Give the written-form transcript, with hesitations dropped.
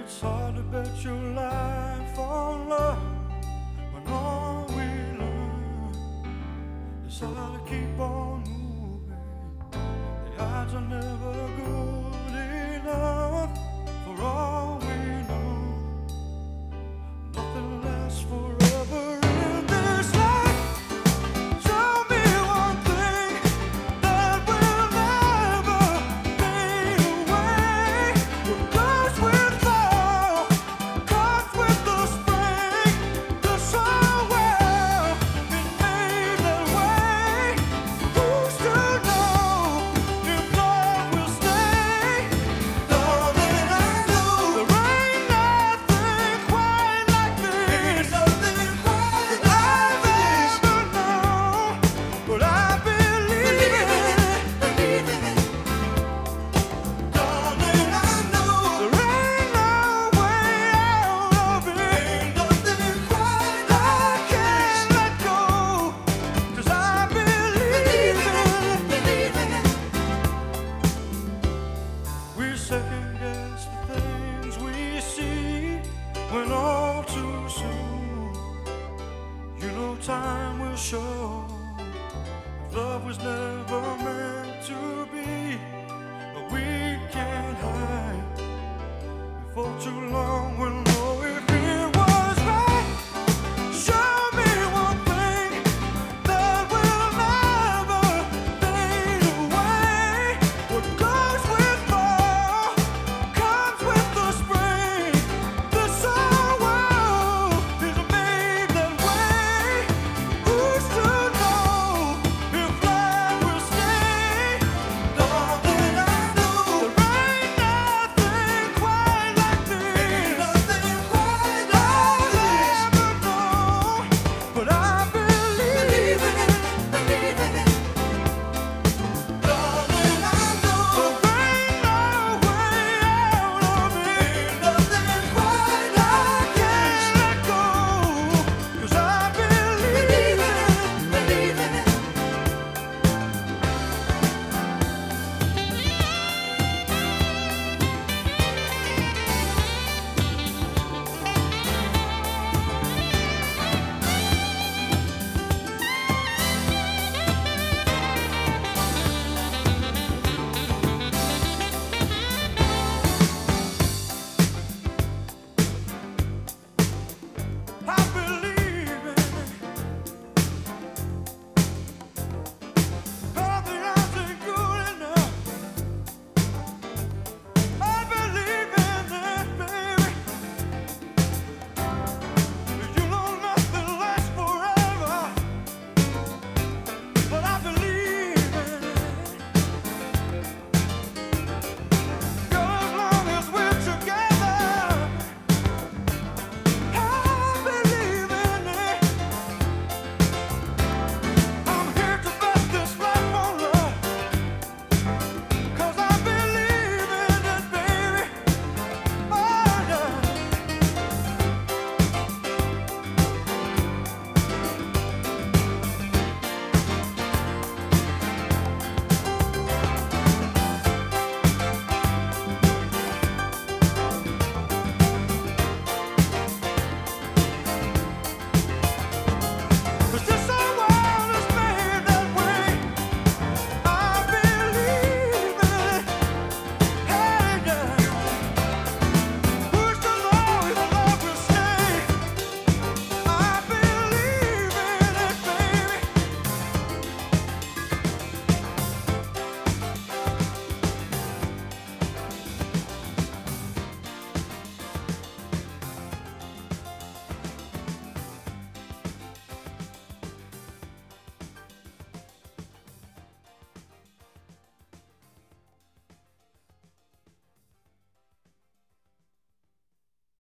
It's hard to bet your life on love when all we learn is how to keep on moving. The odds are never good enough for all we know. Nothing lasts forever in this life. Tell me one thing that will never fade away. What goes with fall comes with the spring. This whole world is made that way. Who's to know if love will stay? Darling, I know there ain't nothing quite like this. Nothing quite like this. I've ever known, but I believe in it. Darling, I know there ain't no way out of it. Ain't nothing quite like it. I can't let go, 'cause I believe in it. We second guess the things we see when all too soon, you know, time will show if love was never meant to be. But we can't hide. Before too long, when